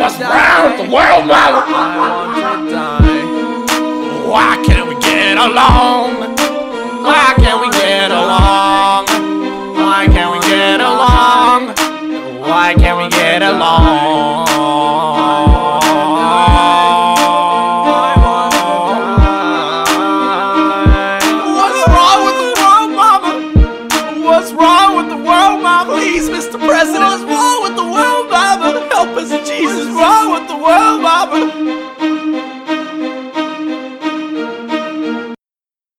What's wrong with the world, mama? Why can't we get along? Why can't we get along? Why can't we get along? Why can't we get along? What's wrong with the world, mama? What's wrong with the world, mama? Please, Mr. President, what's wrong with the world, mama? Help us, Jesus. What's wrong with the world, mama?